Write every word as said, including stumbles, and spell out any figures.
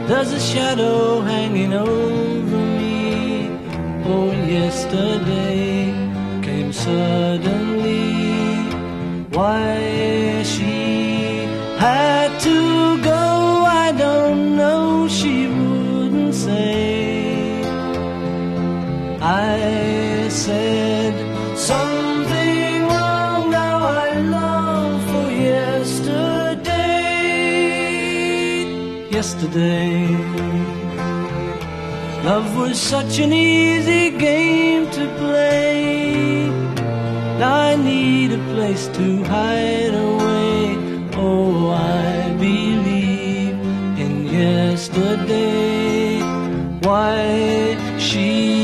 There's a shadow hanging over me. Oh, yesterday came suddenly. Why she had to go, I don't know, she wouldn't say. I said something wrong, now I long for yesterday. Yesterday, love was such an easy game to play. Now I need a place to hide away. Oh, I believe in yesterday. Why she